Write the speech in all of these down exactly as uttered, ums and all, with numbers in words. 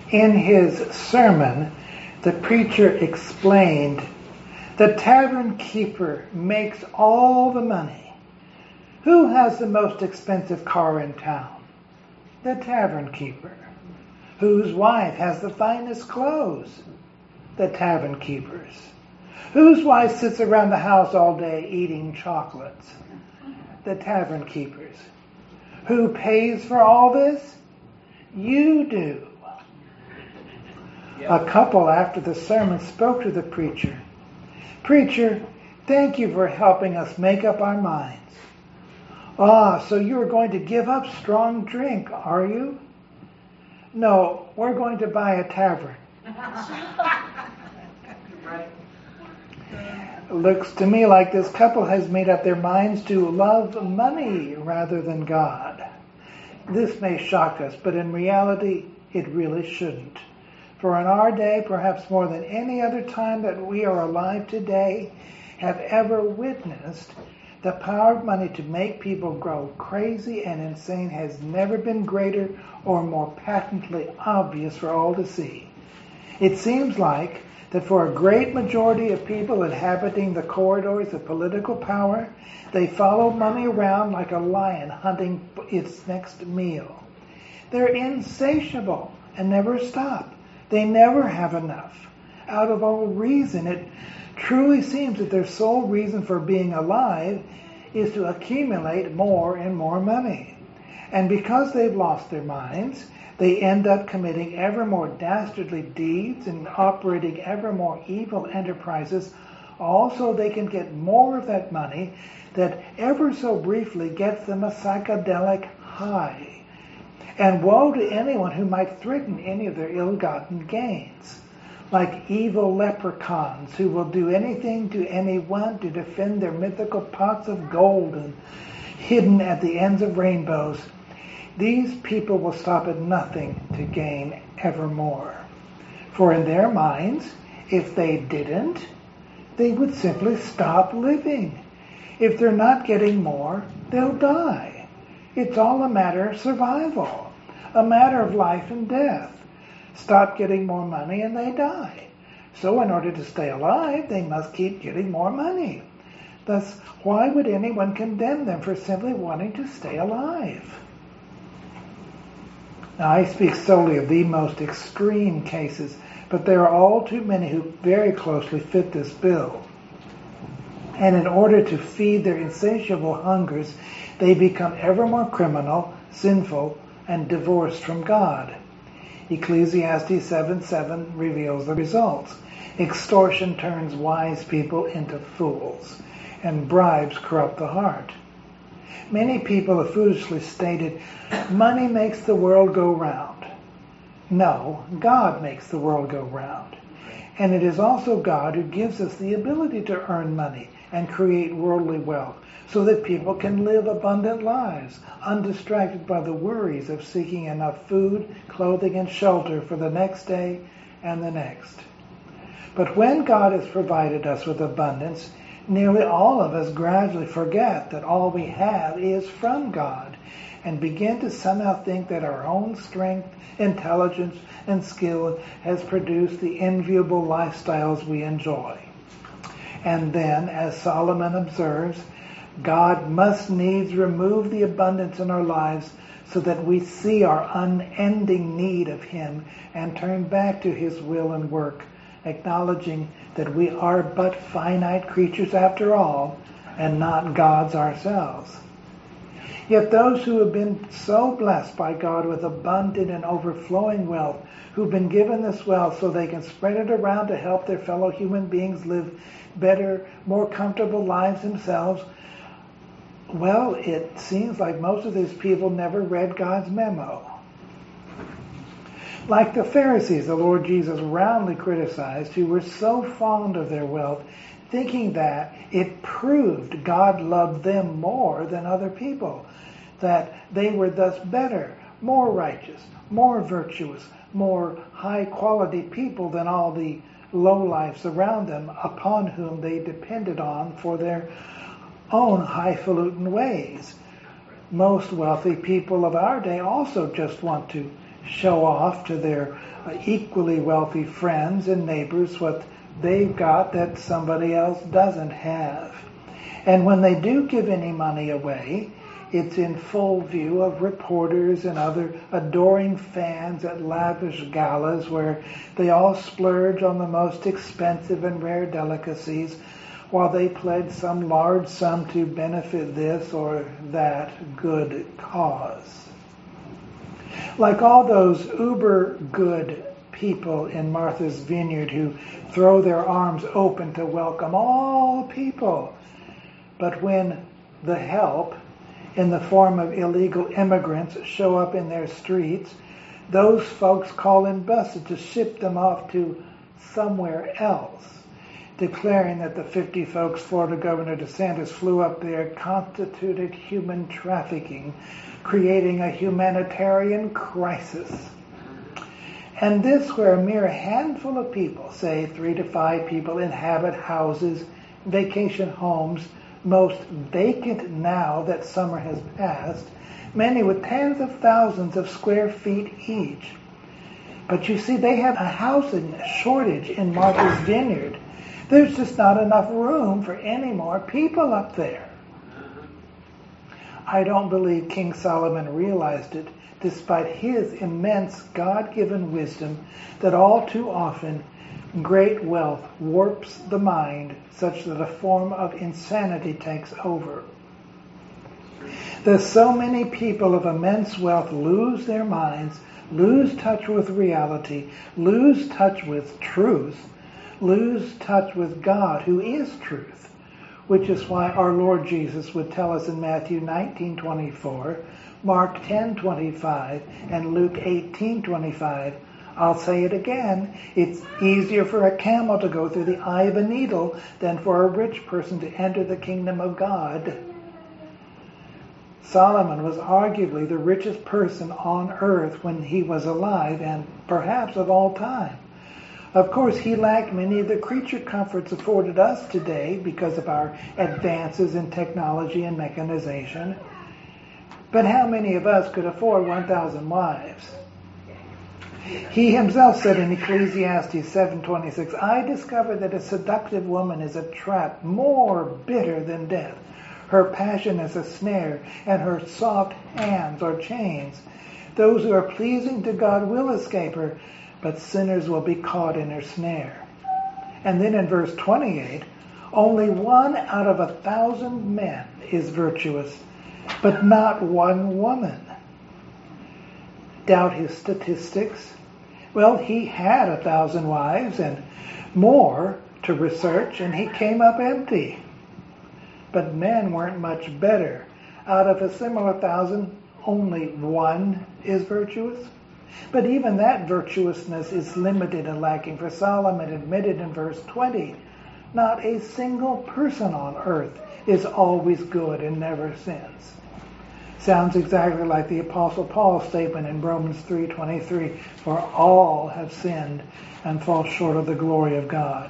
In his sermon, the preacher explained, the tavern keeper makes all the money. Who has the most expensive car in town? The tavern keeper. Whose wife has the finest clothes? The tavern keepers. Whose wife sits around the house all day eating chocolates? The tavern keepers. Who pays for all this? You do. A couple after the sermon spoke to the preacher. Preacher, thank you for helping us make up our minds. Ah, so you are going to give up strong drink, are you? No, we're going to buy a tavern. Looks to me like this couple has made up their minds to love money rather than God. This may shock us, but in reality, it really shouldn't. For in our day, perhaps more than any other time that we are alive today, have ever witnessed, the power of money to make people grow crazy and insane has never been greater or more patently obvious for all to see. It seems like that for a great majority of people inhabiting the corridors of political power, they follow money around like a lion hunting its next meal. They're insatiable and never stop. They never have enough. Out of all reason, it truly seems that their sole reason for being alive is to accumulate more and more money. And because they've lost their minds, they end up committing ever more dastardly deeds and operating ever more evil enterprises, all so they can get more of that money that ever so briefly gets them a psychedelic high. And woe to anyone who might threaten any of their ill-gotten gains, like evil leprechauns who will do anything to anyone to defend their mythical pots of gold and hidden at the ends of rainbows. These people will stop at nothing to gain ever more. For in their minds, if they didn't, they would simply stop living. If they're not getting more, they'll die. It's all a matter of survival, a matter of life and death. Stop getting more money and they die. So in order to stay alive, they must keep getting more money. Thus, why would anyone condemn them for simply wanting to stay alive? Now, I speak solely of the most extreme cases, but there are all too many who very closely fit this bill. And in order to feed their insatiable hungers, they become ever more criminal, sinful, and divorced from God. Ecclesiastes seven seven reveals the results. Extortion turns wise people into fools, and bribes corrupt the heart. Many people have foolishly stated, money makes the world go round. No, God makes the world go round. And it is also God who gives us the ability to earn money and create worldly wealth so that people can live abundant lives, undistracted by the worries of seeking enough food, clothing, and shelter for the next day and the next. But when God has provided us with abundance, nearly all of us gradually forget that all we have is from God and begin to somehow think that our own strength, intelligence, and skill has produced the enviable lifestyles we enjoy. And then, as Solomon observes, God must needs remove the abundance in our lives so that we see our unending need of Him and turn back to His will and work, acknowledging that we are but finite creatures after all, and not gods ourselves. Yet those who have been so blessed by God with abundant and overflowing wealth, who've been given this wealth so they can spread it around to help their fellow human beings live better, more comfortable lives themselves, well, it seems like most of these people never read God's memo. Like the Pharisees, the Lord Jesus roundly criticized, who were so fond of their wealth, thinking that it proved God loved them more than other people, that they were thus better, more righteous, more virtuous, more high-quality people than all the lowlifes around them upon whom they depended on for their own highfalutin ways. Most wealthy people of our day also just want to show off to their uh, equally wealthy friends and neighbors what they've got that somebody else doesn't have. And when they do give any money away, it's in full view of reporters and other adoring fans at lavish galas where they all splurge on the most expensive and rare delicacies while they pledge some large sum to benefit this or that good cause. Like all those uber good people in Martha's Vineyard who throw their arms open to welcome all people, but when the help in the form of illegal immigrants show up in their streets, those folks call in buses to ship them off to somewhere else, declaring that the fifty folks Florida Governor DeSantis flew up there constituted human trafficking, creating a humanitarian crisis. And this where a mere handful of people, say three to five people, inhabit houses, vacation homes, most vacant now that summer has passed, many with tens of thousands of square feet each. But you see, they have a housing shortage in Martha's Vineyard. There's just not enough room for any more people up there. I don't believe King Solomon realized it, despite his immense God-given wisdom, that all too often great wealth warps the mind such that a form of insanity takes over. There's so many people of immense wealth lose their minds, lose touch with reality, lose touch with truth, lose touch with God, who is truth, which is why our Lord Jesus would tell us in Matthew nineteen twenty-four, Mark ten twenty-five, and Luke eighteen twenty-five, I'll say it again, it's easier for a camel to go through the eye of a needle than for a rich person to enter the kingdom of God. Solomon was arguably the richest person on earth when he was alive, and perhaps of all time. Of course, he lacked many of the creature comforts afforded us today because of our advances in technology and mechanization. But how many of us could afford one thousand wives? He himself said in Ecclesiastes seven twenty-six, I discover that a seductive woman is a trap more bitter than death. Her passion is a snare, and her soft hands are chains. Those who are pleasing to God will escape her, but sinners will be caught in her snare. And then in verse twenty-eight, only one out of a thousand men is virtuous, but not one woman. Doubt his statistics? Well, he had a thousand wives and more to research, and he came up empty. But men weren't much better. Out of a similar thousand, only one is virtuous. But even that virtuousness is limited and lacking, for Solomon admitted in verse twenty, not a single person on earth is always good and never sins. Sounds exactly like the Apostle Paul's statement in Romans three twenty-three, for all have sinned and fall short of the glory of God.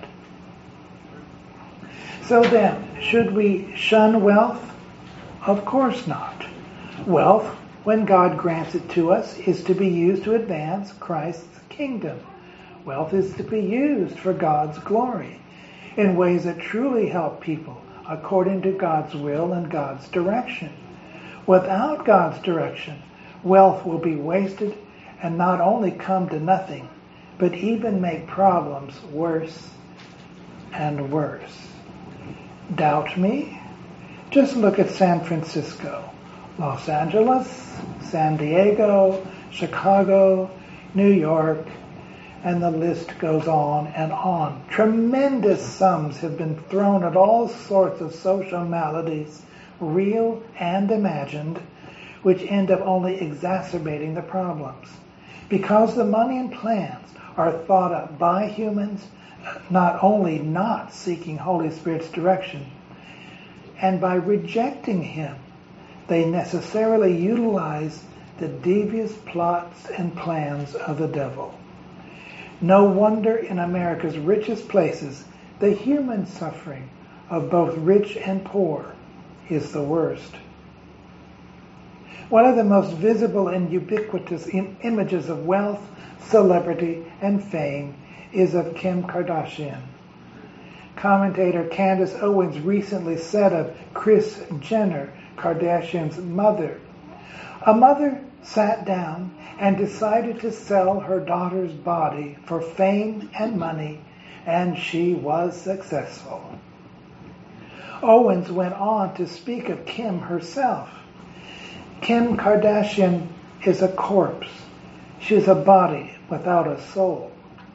So then, should we shun wealth? Of course not. Wealth, when God grants it to us, is to be used to advance Christ's kingdom. Wealth is to be used for God's glory in ways that truly help people according to God's will and God's direction. Without God's direction, wealth will be wasted and not only come to nothing, but even make problems worse and worse. Doubt me? Just look at San Francisco, Los Angeles, San Diego, Chicago, New York, and the list goes on and on. Tremendous sums have been thrown at all sorts of social maladies, real and imagined, which end up only exacerbating the problems. Because the money and plans are thought up by humans, not only not seeking Holy Spirit's direction, and by rejecting Him, they necessarily utilize the devious plots and plans of the devil. No wonder in America's richest places, the human suffering of both rich and poor is the worst. One of the most visible and ubiquitous im- images of wealth, celebrity, and fame is of Kim Kardashian. Commentator Candace Owens recently said of Kris Jenner, Kardashian's mother, "A mother sat down and decided to sell her daughter's body for fame and money, and she was successful." Owens went on to speak of Kim herself. Kim Kardashian is a corpse. She's a body without a soul.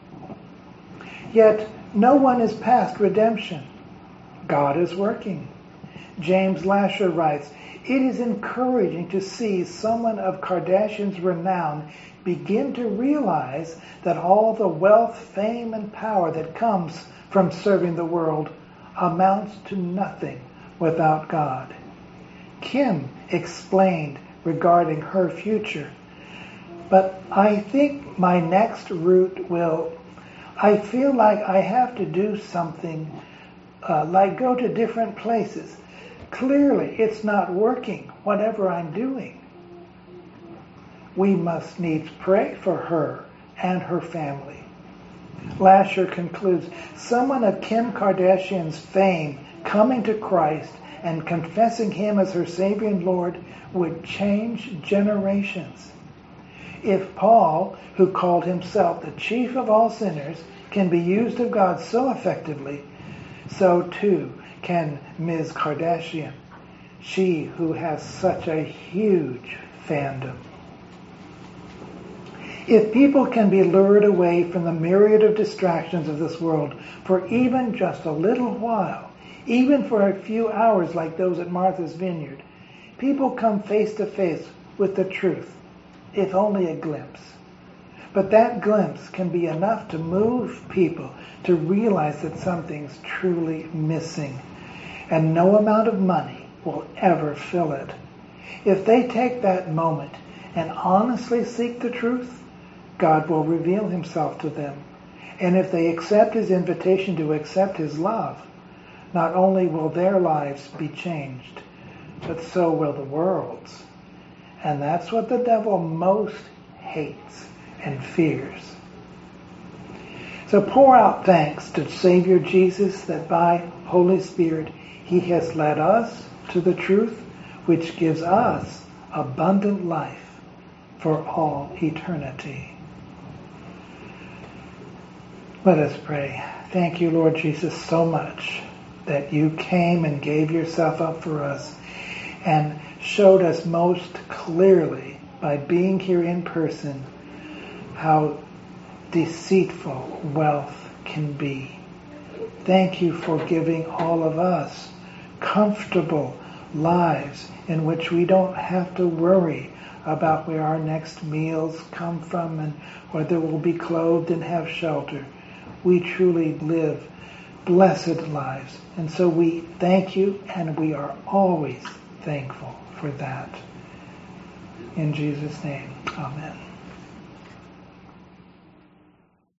Yet no one is past redemption. God is working. James Lasher writes, "It is encouraging to see someone of Kardashian's renown begin to realize that all the wealth, fame, and power that comes from serving the world amounts to nothing without God." Kim explained regarding her future, "But I think my next route will, I feel like I have to do something, uh, like go to different places. Clearly, it's not working, whatever I'm doing." We must needs pray for her and her family. Lasher concludes, someone of Kim Kardashian's fame coming to Christ and confessing Him as her Savior and Lord would change generations. If Paul, who called himself the chief of all sinners, can be used of God so effectively, so too can Miz Kardashian, she who has such a huge fandom. If people can be lured away from the myriad of distractions of this world for even just a little while, even for a few hours like those at Martha's Vineyard, people come face to face with the truth, if only a glimpse. But that glimpse can be enough to move people to realize that something's truly missing, and no amount of money will ever fill it. If they take that moment and honestly seek the truth, God will reveal Himself to them. And if they accept His invitation to accept His love, not only will their lives be changed, but so will the world's. And that's what the devil most hates and fears. So pour out thanks to Savior Jesus that by Holy Spirit He has led us to the truth which gives us abundant life for all eternity. Let us pray. Thank you, Lord Jesus, so much that you came and gave yourself up for us and showed us most clearly by being here in person how deceitful wealth can be. Thank you for giving all of us comfortable lives in which we don't have to worry about where our next meals come from and whether we'll be clothed and have shelter. We truly live blessed lives. And so we thank you, and we are always thankful for that. In Jesus' name, amen.